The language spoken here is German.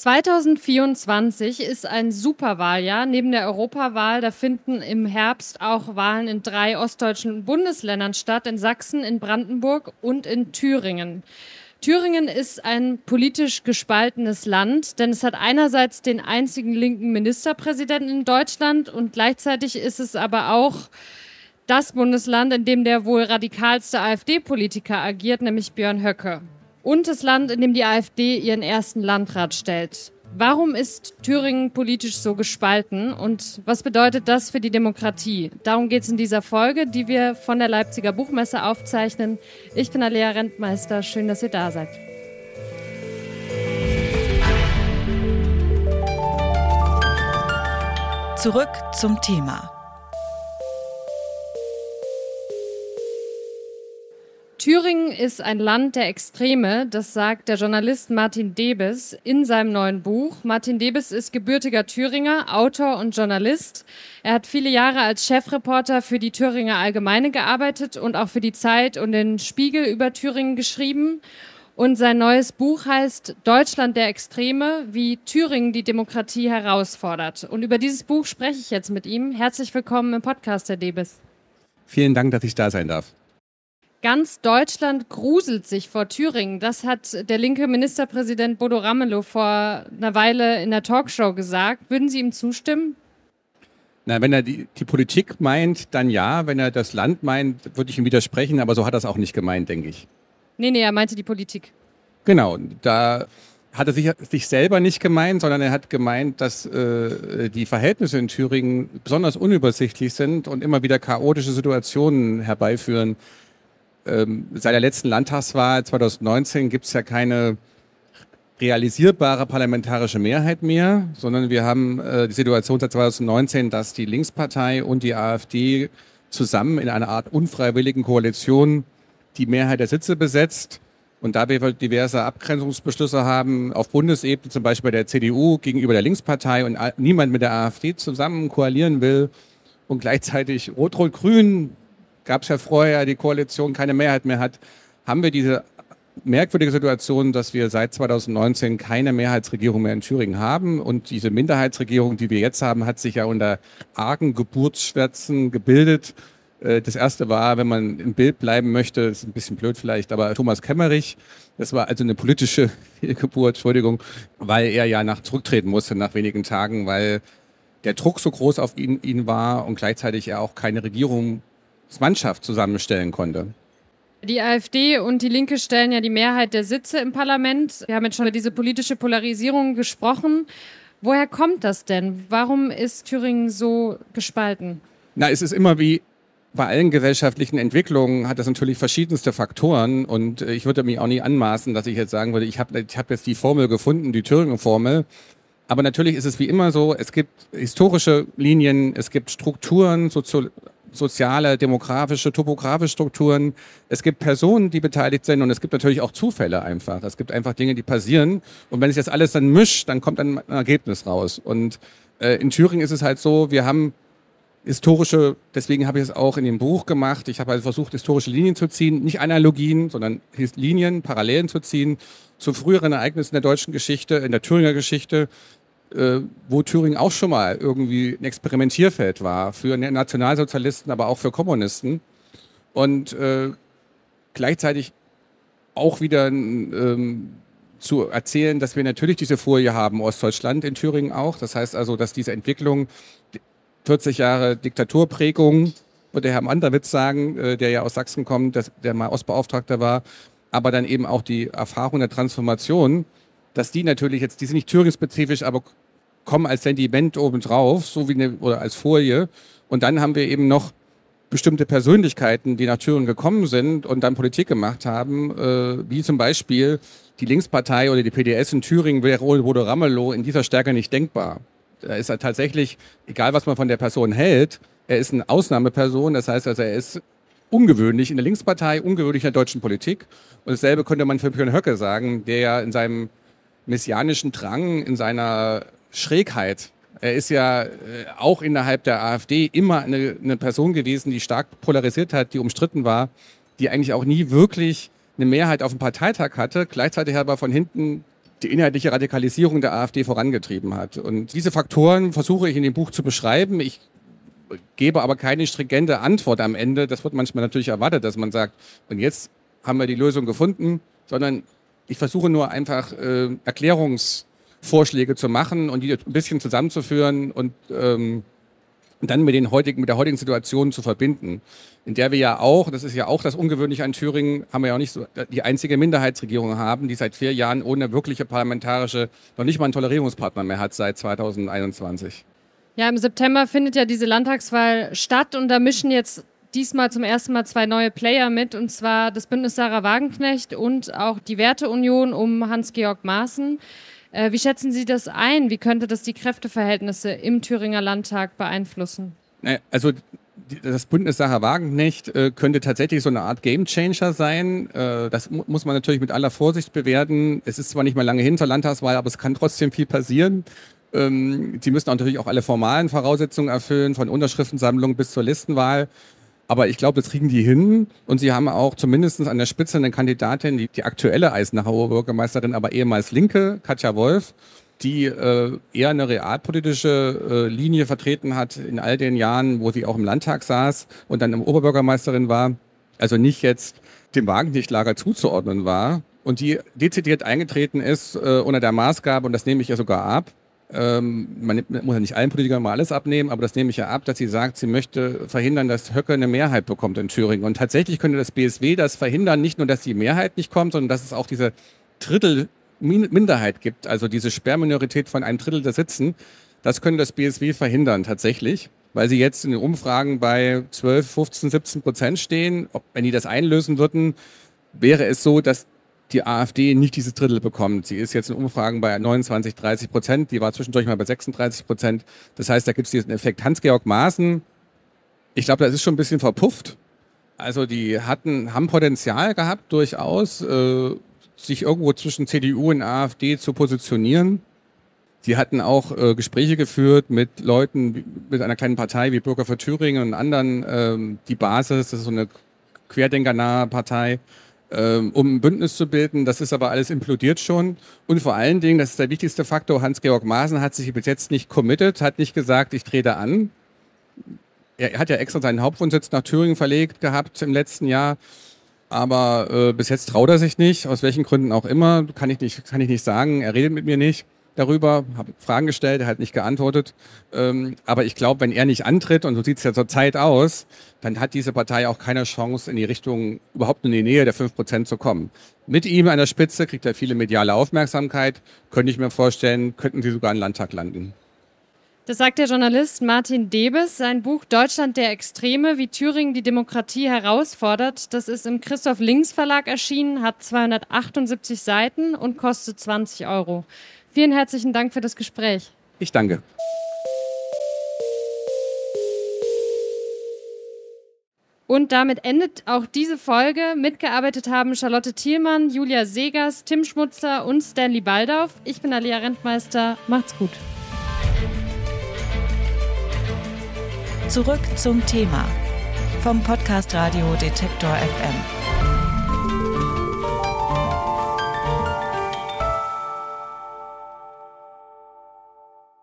2024 ist ein Superwahljahr. Neben der Europawahl, da finden im Herbst auch Wahlen in 3 ostdeutschen Bundesländern statt, in Sachsen, in Brandenburg und in Thüringen. Thüringen ist ein politisch gespaltenes Land, denn es hat einerseits den einzigen linken Ministerpräsidenten in Deutschland und gleichzeitig ist es aber auch das Bundesland, in dem der wohl radikalste AfD-Politiker agiert, nämlich Björn Höcke. Und das Land, in dem die AfD ihren ersten Landrat stellt. Warum ist Thüringen politisch so gespalten und was bedeutet das für die Demokratie? Darum geht es in dieser Folge, die wir von der Leipziger Buchmesse aufzeichnen. Ich bin Alea Rentmeister, schön, dass ihr da seid. Zurück zum Thema. Thüringen ist ein Land der Extreme, das sagt der Journalist Martin Debes in seinem neuen Buch. Martin Debes ist gebürtiger Thüringer, Autor und Journalist. Er hat viele Jahre als Chefreporter für die Thüringer Allgemeine gearbeitet und auch für die Zeit und den Spiegel über Thüringen geschrieben. Und sein neues Buch heißt Deutschland der Extreme, wie Thüringen die Demokratie herausfordert. Und über dieses Buch spreche ich jetzt mit ihm. Herzlich willkommen im Podcast, Herr Debes. Vielen Dank, dass ich da sein darf. Ganz Deutschland gruselt sich vor Thüringen. Das hat der linke Ministerpräsident Bodo Ramelow vor einer Weile in der Talkshow gesagt. Würden Sie ihm zustimmen? Na, wenn er die Politik meint, dann ja. Wenn er das Land meint, würde ich ihm widersprechen. Aber so hat er es auch nicht gemeint, denke ich. Nee, er meinte die Politik. Genau, da hat er sich selber nicht gemeint, sondern er hat gemeint, dass die Verhältnisse in Thüringen besonders unübersichtlich sind und immer wieder chaotische Situationen herbeiführen. Seit der letzten Landtagswahl 2019 gibt es ja keine realisierbare parlamentarische Mehrheit mehr, sondern wir haben die Situation seit 2019, dass die Linkspartei und die AfD zusammen in einer Art unfreiwilligen Koalition die Mehrheit der Sitze besetzt. Und da wir diverse Abgrenzungsbeschlüsse haben, auf Bundesebene zum Beispiel bei der CDU gegenüber der Linkspartei und niemand mit der AfD zusammen koalieren will und gleichzeitig Rot-Rot-Grün gab es ja vorher, die Koalition keine Mehrheit mehr hat, haben wir diese merkwürdige Situation, dass wir seit 2019 keine Mehrheitsregierung mehr in Thüringen haben. Und diese Minderheitsregierung, die wir jetzt haben, hat sich ja unter argen Geburtsschmerzen gebildet. Das erste war, wenn man im Bild bleiben möchte, das ist ein bisschen blöd vielleicht, aber Thomas Kemmerich, das war also eine politische Fehlgeburt, Entschuldigung, weil er ja zurücktreten musste nach wenigen Tagen, weil der Druck so groß auf ihn war und gleichzeitig er auch keine Regierungsmannschaft zusammenstellen konnte. Die AfD und die Linke stellen ja die Mehrheit der Sitze im Parlament. Wir haben jetzt schon über diese politische Polarisierung gesprochen. Woher kommt das denn? Warum ist Thüringen so gespalten? Na, es ist immer wie bei allen gesellschaftlichen Entwicklungen hat das natürlich verschiedenste Faktoren und ich würde mich auch nie anmaßen, dass ich jetzt sagen würde, ich hab jetzt die Formel gefunden, die Thüringen-Formel. Aber natürlich ist es wie immer so, es gibt historische Linien, es gibt Strukturen, soziale, demografische, topografische Strukturen. Es gibt Personen, die beteiligt sind und es gibt natürlich auch Zufälle einfach. Es gibt einfach Dinge, die passieren und wenn sich das alles dann mischt, dann kommt ein Ergebnis raus. Und in Thüringen ist es halt so, wir haben deswegen habe ich es auch in dem Buch gemacht. Ich habe also versucht, historische Linien zu ziehen, nicht Analogien, sondern Linien, Parallelen zu ziehen zu früheren Ereignissen der deutschen Geschichte, in der Thüringer Geschichte, wo Thüringen auch schon mal irgendwie ein Experimentierfeld war für Nationalsozialisten, aber auch für Kommunisten. Und gleichzeitig auch wieder zu erzählen, dass wir natürlich diese Folie haben, Ostdeutschland in Thüringen auch. Das heißt also, dass diese Entwicklung 40 Jahre Diktaturprägung, würde Herr Manderwitz sagen, der ja aus Sachsen kommt, der mal Ostbeauftragter war, aber dann eben auch die Erfahrung der Transformation, dass die natürlich jetzt, die sind nicht thüringenspezifisch, aber kommen als Sentiment obendrauf, so wie oder als Folie. Und dann haben wir eben noch bestimmte Persönlichkeiten, die nach Thüringen gekommen sind und dann Politik gemacht haben, wie zum Beispiel die Linkspartei oder die PDS in Thüringen wäre ohne Bodo Ramelow in dieser Stärke nicht denkbar. Da ist er tatsächlich, egal was man von der Person hält, er ist eine Ausnahmeperson, das heißt also, er ist ungewöhnlich in der Linkspartei, ungewöhnlich in der deutschen Politik. Und dasselbe könnte man für Björn Höcke sagen, der ja in seinem messianischen Drang, in seiner Schrägheit, er ist ja auch innerhalb der AfD immer eine Person gewesen, die stark polarisiert hat, die umstritten war, die eigentlich auch nie wirklich eine Mehrheit auf dem Parteitag hatte, gleichzeitig aber von hinten die inhaltliche Radikalisierung der AfD vorangetrieben hat. Und diese Faktoren versuche ich in dem Buch zu beschreiben. Ich gebe aber keine stringente Antwort am Ende. Das wird manchmal natürlich erwartet, dass man sagt, und jetzt haben wir die Lösung gefunden, sondern ich versuche nur einfach Erklärungsvorschläge zu machen und die ein bisschen zusammenzuführen und dann mit der heutigen Situation zu verbinden, in der wir ja auch, das ist ja auch das Ungewöhnliche an Thüringen, haben wir ja auch nicht so die einzige Minderheitsregierung haben, die seit 4 Jahren ohne wirkliche parlamentarische, noch nicht mal einen Tolerierungspartner mehr hat seit 2021. Ja, im September findet ja diese Landtagswahl statt und da mischen jetzt diesmal zum ersten Mal 2 neue Player mit, und zwar das Bündnis Sarah Wagenknecht und auch die Werteunion um Hans-Georg Maaßen. Wie schätzen Sie das ein? Wie könnte das die Kräfteverhältnisse im Thüringer Landtag beeinflussen? Also das Bündnis Sarah Wagenknecht könnte tatsächlich so eine Art Gamechanger sein. Das muss man natürlich mit aller Vorsicht bewerten. Es ist zwar nicht mehr lange hin zur Landtagswahl, aber es kann trotzdem viel passieren. Sie müssen natürlich auch alle formalen Voraussetzungen erfüllen, von Unterschriftensammlung bis zur Listenwahl. Aber ich glaube, das kriegen die hin. Und sie haben auch zumindest an der Spitze eine Kandidatin, die aktuelle Eisenacher Oberbürgermeisterin, aber ehemals Linke, Katja Wolf, die eher eine realpolitische Linie vertreten hat in all den Jahren, wo sie auch im Landtag saß und dann Oberbürgermeisterin war. Also nicht jetzt dem Wagenknecht-Lager zuzuordnen war. Und die dezidiert eingetreten ist unter der Maßgabe, und das nehme ich ja sogar ab, man muss ja nicht allen Politikern mal alles abnehmen, aber das nehme ich ja ab, dass sie sagt, sie möchte verhindern, dass Höcke eine Mehrheit bekommt in Thüringen. Und tatsächlich könnte das BSW das verhindern, nicht nur, dass die Mehrheit nicht kommt, sondern dass es auch diese Drittel-Minderheit gibt, also diese Sperrminorität von 1/3 der Sitzen. Das könnte das BSW verhindern tatsächlich, weil sie jetzt in den Umfragen bei 12, 15, 17% stehen. Wenn die das einlösen würden, wäre es so, dass die AfD nicht dieses Drittel bekommt. Sie ist jetzt in Umfragen bei 29, 30%. Die war zwischendurch mal bei 36%. Das heißt, da gibt es diesen Effekt. Hans-Georg Maaßen, ich glaube, das ist schon ein bisschen verpufft. Also die haben Potenzial gehabt, durchaus, sich irgendwo zwischen CDU und AfD zu positionieren. Die hatten auch Gespräche geführt mit Leuten, mit einer kleinen Partei wie Bürger für Thüringen und anderen, die Basis, das ist so eine querdenkernahe Partei, um ein Bündnis zu bilden. Das ist aber alles implodiert schon. Und vor allen Dingen, das ist der wichtigste Faktor, Hans-Georg Maaßen hat sich bis jetzt nicht committed, hat nicht gesagt, ich trete an. Er hat ja extra seinen Hauptwohnsitz nach Thüringen verlegt gehabt im letzten Jahr. Aber bis jetzt traut er sich nicht, aus welchen Gründen auch immer, kann ich nicht sagen. Er redet mit mir nicht darüber, habe Fragen gestellt, er hat nicht geantwortet. Aber ich glaube, wenn er nicht antritt, und so sieht es ja zurzeit aus, dann hat diese Partei auch keine Chance, in die Richtung, überhaupt in die Nähe der 5% zu kommen. Mit ihm an der Spitze kriegt er viele mediale Aufmerksamkeit, könnte ich mir vorstellen, könnten sie sogar im Landtag landen. Das sagt der Journalist Martin Debes. Sein Buch Deutschland der Extreme, wie Thüringen die Demokratie herausfordert, das ist im Christoph Links Verlag erschienen, hat 278 Seiten und kostet 20 €. Vielen herzlichen Dank für das Gespräch. Ich danke. Und damit endet auch diese Folge. Mitgearbeitet haben Charlotte Thielmann, Julia Segers, Tim Schmutzler und Stanley Baldauf. Ich bin Alia Rentmeister. Macht's gut. Zurück zum Thema vom Podcast Radio Detektor FM.